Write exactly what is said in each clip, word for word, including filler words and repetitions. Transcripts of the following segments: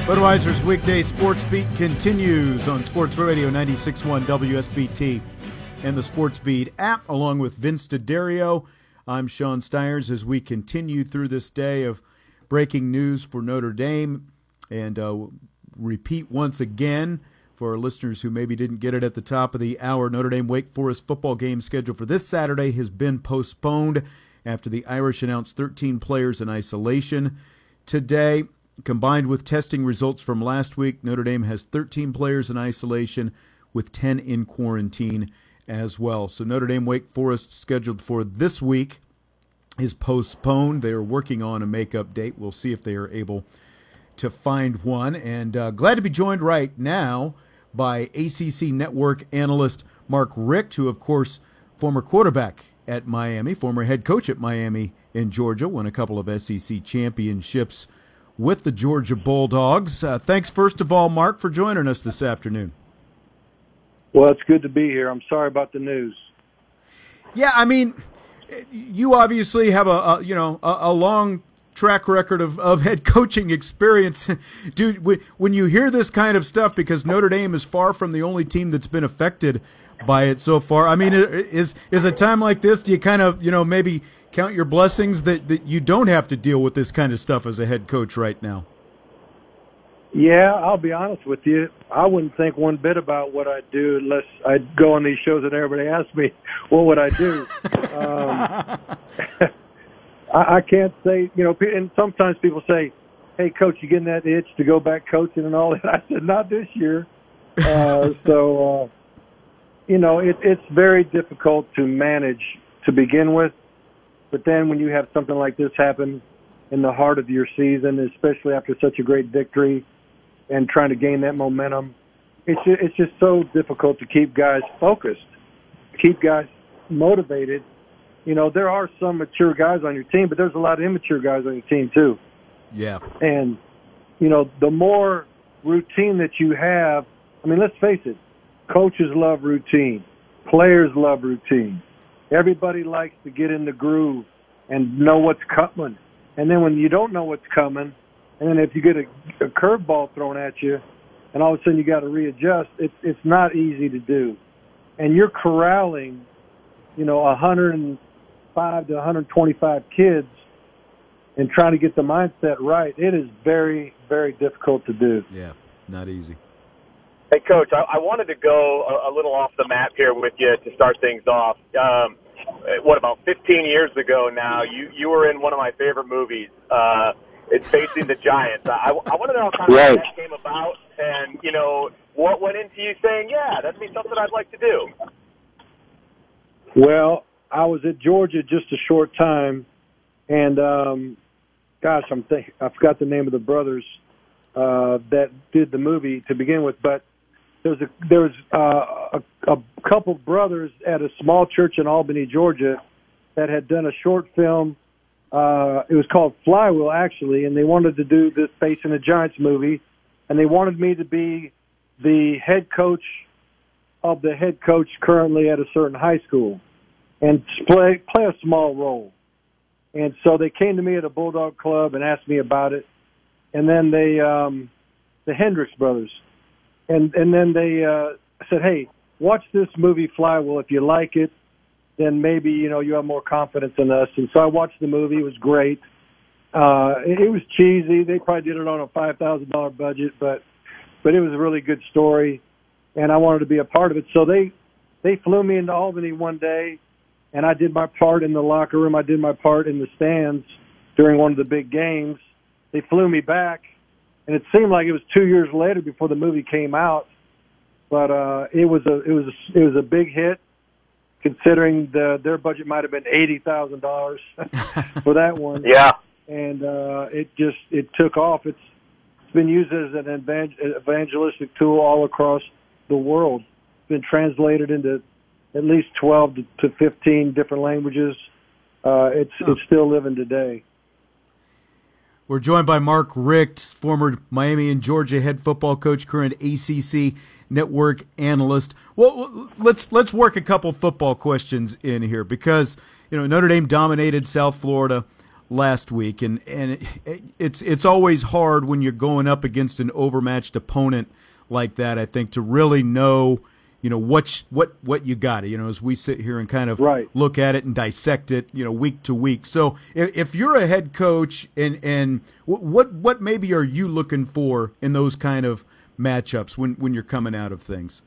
Budweiser's weekday sports beat continues on Sports Radio ninety-six point one W S B T and the Sports Beat app, along with Vince D'Addario. I'm Sean Stiers as we continue through this day of breaking news for Notre Dame. And uh, repeat once again for our listeners who maybe didn't get it at the top of the hour, Notre Dame-Wake Forest football game scheduled for this Saturday has been postponed after the Irish announced thirteen players in isolation today. Combined with testing results from last week, Notre Dame has thirteen players in isolation with ten in quarantine as well. So Notre Dame-Wake Forest, scheduled for this week, is postponed. They are working on a makeup date. We'll see if they are able to find one. And uh, glad to be joined right now by A C C Network analyst Mark Richt, who, of course, former quarterback at Miami, former head coach at Miami in Georgia, won a couple of S E C championships with the Georgia Bulldogs. Uh, thanks, first of all, Mark, for joining us this afternoon. Well, it's good to be here. I'm sorry about the news. Yeah, I mean, you obviously have a, a you know a, a long track record of, of head coaching experience. Dude, when you hear this kind of stuff, because Notre Dame is far from the only team that's been affected by it so far, I mean, is is a time like this, do you kind of, you know, maybe count your blessings that, that you don't have to deal with this kind of stuff as a head coach right now? Yeah, I'll be honest with you. I wouldn't think one bit about what I'd do unless I'd go on these shows and everybody asks me, what would I do? um, I, I can't say, you know, and sometimes people say, hey, Coach, you getting that itch to go back coaching and all that? I said, not this year. Uh, so, uh, you know, it, it's very difficult to manage to begin with. But then when you have something like this happen in the heart of your season, especially after such a great victory and trying to gain that momentum, it's just, it's just so difficult to keep guys focused, keep guys motivated. You know, there are some mature guys on your team, but there's a lot of immature guys on your team too. Yeah. And, you know, the more routine that you have, I mean, let's face it, coaches love routine. Players love routine. Everybody likes to get in the groove and know what's coming. And then when you don't know what's coming, and then if you get a, a curveball thrown at you, and all of a sudden you got to readjust, it's it's not easy to do. And you're corralling, you know, one hundred five to one hundred twenty-five kids and trying to get the mindset right. It is very, very difficult to do. Yeah, not easy. Hey, Coach, I, I wanted to go a, a little off the map here with you to start things off. Um, what, about fifteen years ago now, you, you were in one of my favorite movies. Uh, it's Facing the Giants. I, I want to know how kind of right. that came about and, you know, what went into you saying, yeah, that'd be something I'd like to do. Well, I was at Georgia just a short time, and, um, gosh, I'm think- I forgot the name of the brothers uh, that did the movie to begin with, but There was a there was uh, a, a couple brothers at a small church in Albany, Georgia, that had done a short film. Uh, it was called Flywheel, actually, and they wanted to do this Facing the Giants movie, and they wanted me to be the head coach of the head coach currently at a certain high school, and play play a small role. And so they came to me at a Bulldog Club and asked me about it, and then they um, the Hendricks brothers. And and then they uh, said, hey, watch this movie Flywheel. If you like it, then maybe, you know, you have more confidence in us. And so I watched the movie. It was great. Uh, it, it was cheesy. They probably did it on a five thousand dollars budget, but but it was a really good story, and I wanted to be a part of it. So they, they flew me into Albany one day, and I did my part in the locker room. I did my part in the stands during one of the big games. They flew me back. And it seemed like it was two years later before the movie came out, but uh, it was a it was a, it was a big hit, considering the, their budget might have been eighty thousand dollars for that one. Yeah, and uh, it just it took off. It's it's been used as an evangelistic tool all across the world. It's been translated into at least twelve to fifteen different languages. Uh, it's oh. it's still living today. We're joined by Mark Richt, former Miami and Georgia head football coach, current A C C Network analyst. Well, let's let's work a couple football questions in here because, you know, Notre Dame dominated South Florida last week, and and it, it's it's always hard when you're going up against an overmatched opponent like that. I think to really know, you know, what what what you got. You know, as we sit here and kind of right. look at it and dissect it, you know, week to week. So if, if you're a head coach, and and what what maybe are you looking for in those kind of matchups when when you're coming out of things?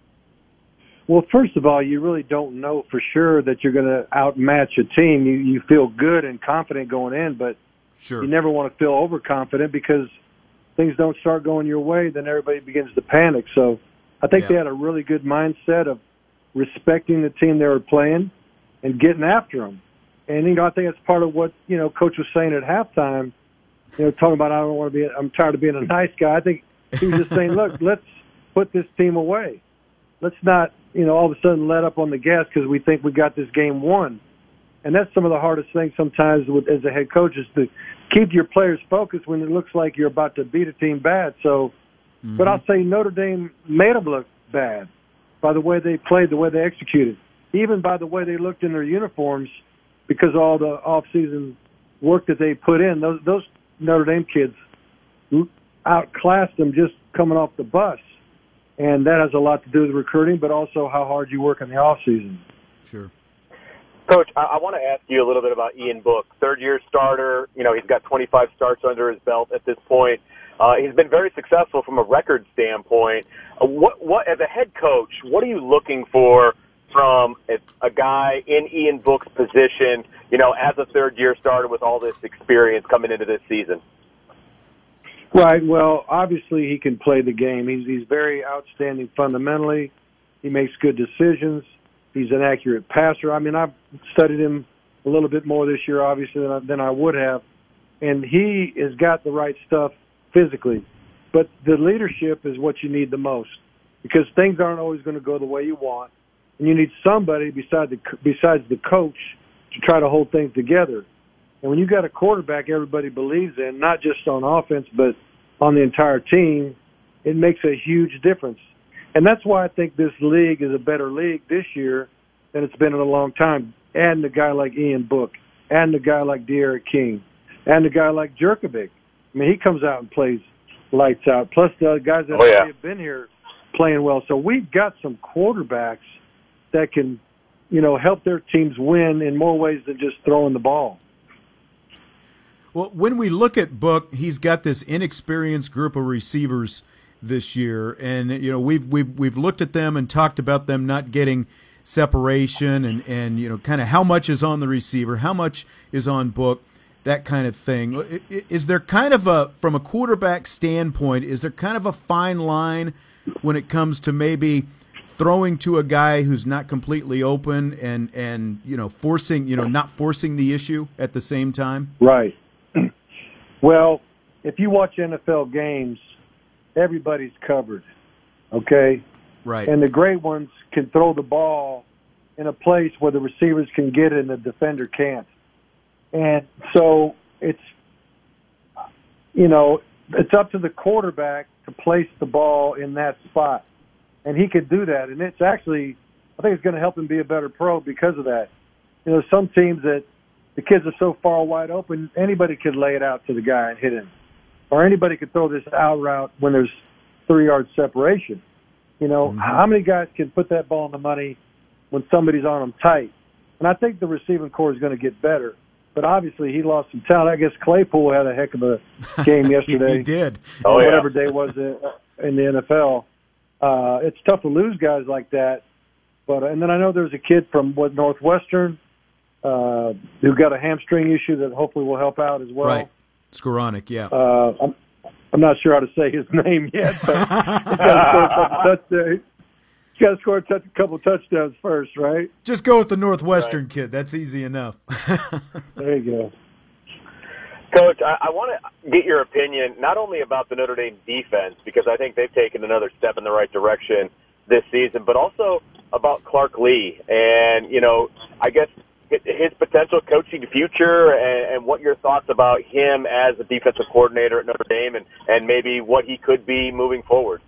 Well, first of all, you really don't know for sure that you're going to outmatch a team. You you feel good and confident going in, but sure. you never want to feel overconfident because things don't start going your way, then everybody begins to panic. So I think yeah. they had a really good mindset of respecting the team they were playing and getting after them. And, you know, I think that's part of what, you know, Coach was saying at halftime, you know, talking about I don't want to be – I'm tired of being a nice guy. I think he was just saying, look, let's put this team away. Let's not, you know, all of a sudden let up on the gas because we think we got this game won. And that's some of the hardest things sometimes with, as a head coach is to keep your players focused when it looks like you're about to beat a team bad. So, mm-hmm. But I'll say Notre Dame made them look bad by the way they played, the way they executed, even by the way they looked in their uniforms because of all the off-season work that they put in. Those, those Notre Dame kids outclassed them just coming off the bus. And that has a lot to do with recruiting, but also how hard you work in the off-season. Sure. Coach, I, I want to ask you a little bit about Ian Book, third-year starter. You know, he's got twenty-five starts under his belt at this point. Uh, he's been very successful from a record standpoint. Uh, what, what, as a head coach, what are you looking for from a, a guy in Ian Book's position, you know, as a third-year starter with all this experience coming into this season? Right. Well, obviously he can play the game. He's he's very outstanding fundamentally. He makes good decisions. He's an accurate passer. I mean, I've studied him a little bit more this year, obviously, than I, than I would have. And he has got the right stuff physically. But the leadership is what you need the most because things aren't always going to go the way you want. And you need somebody besides the, besides the coach to try to hold things together. And when you got a quarterback everybody believes in, not just on offense but on the entire team, it makes a huge difference. And that's why I think this league is a better league this year than it's been in a long time. Adding a guy like Ian Book, adding a guy like De'Aaron King, adding a guy like Jurkovec. I mean, he comes out and plays lights out. Plus the guys that oh, yeah. have been here playing well. So we've got some quarterbacks that can, you know, help their teams win in more ways than just throwing the ball. Well, when we look at Book, he's got this inexperienced group of receivers this year, and you know we've we've we've looked at them and talked about them not getting separation, and and you know kind of how much is on the receiver, how much is on Book, that kind of thing. Is there kind of a from a quarterback standpoint, is there kind of a fine line when it comes to maybe throwing to a guy who's not completely open and and you know forcing you know not forcing the issue at the same time? Right. Well, if you watch N F L games, everybody's covered, okay? Right. And the great ones can throw the ball in a place where the receivers can get it and the defender can't. And so it's, you know, it's up to the quarterback to place the ball in that spot. And he could do that. And it's actually, I think it's going to help him be a better pro because of that. You know, some teams that the kids are so far wide open, anybody could lay it out to the guy and hit him. Or anybody could throw this out route when there's three-yard separation. You know, mm-hmm. How many guys can put that ball in the money when somebody's on them tight? And I think the receiving core is going to get better. But obviously he lost some talent. I guess Claypool had a heck of a game yesterday. He did. Oh, whatever yeah. day was it in the N F L. Uh, it's tough to lose guys like that. But And then I know there's a kid from, what, Northwestern, Uh, who got a hamstring issue that hopefully will help out as well. Right, Skoranek, yeah. Uh, I'm, I'm not sure how to say his name yet, but he's got to score a, touch, a couple touchdowns first, right? Just go with the Northwestern right. kid. That's easy enough. There you go. Coach, I, I want to get your opinion not only about the Notre Dame defense, because I think they've taken another step in the right direction this season, but also about Clark Lea and, you know, I guess his potential coaching future and, and what your thoughts about him as a defensive coordinator at Notre Dame and, and maybe what he could be moving forward.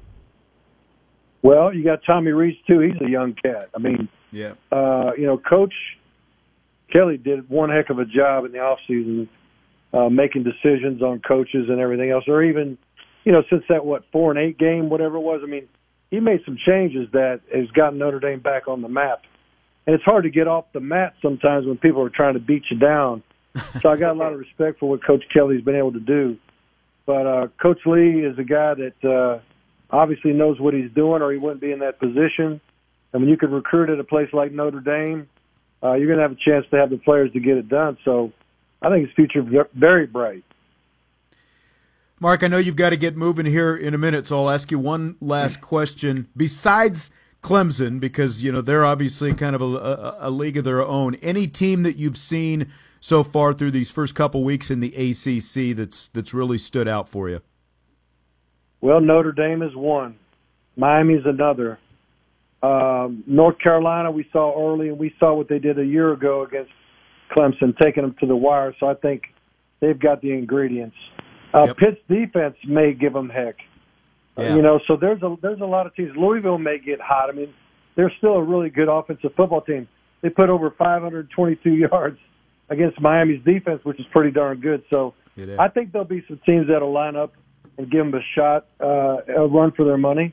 Well, you got Tommy Rees, too. He's a young cat. I mean, yeah. uh, you know, Coach Kelly did one heck of a job in the offseason, uh, making decisions on coaches and everything else, or even, you know, since that, what, four and eight game, whatever it was. I mean, he made some changes that has gotten Notre Dame back on the map. And it's hard to get off the mat sometimes when people are trying to beat you down. So I got a lot of respect for what Coach Kelly's been able to do. But uh, Coach Lee is a guy that uh, obviously knows what he's doing, or he wouldn't be in that position. And when you can recruit at a place like Notre Dame, uh, you're going to have a chance to have the players to get it done. So I think his future is very bright. Mark, I know you've got to get moving here in a minute, so I'll ask you one last question. Besides Clemson, because, you know, they're obviously kind of a, a, a league of their own, any team that you've seen so far through these first couple weeks in the A C C that's that's really stood out for you? Well, Notre Dame is one. Miami's another. Um, North Carolina we saw early, and we saw what they did a year ago against Clemson, taking them to the wire. So I think they've got the ingredients. Uh, yep. Pitt's defense may give them heck. Yeah. Uh, you know, so there's a there's a lot of teams. Louisville may get hot. I mean, they're still a really good offensive football team. They put over five hundred twenty-two yards against Miami's defense, which is pretty darn good. So I think there'll be some teams that'll line up and give them a shot, uh, a run for their money.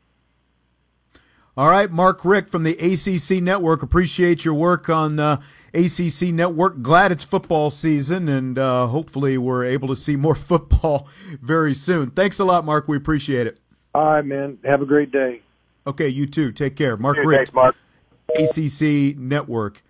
All right, Mark Richt from the A C C Network. Appreciate your work on uh, A C C Network. Glad it's football season, and uh, hopefully we're able to see more football very soon. Thanks a lot, Mark. We appreciate it. All right, man. Have a great day. Okay, you too. Take care. Mark Dude, Richt, thanks, Mark. A C C Network.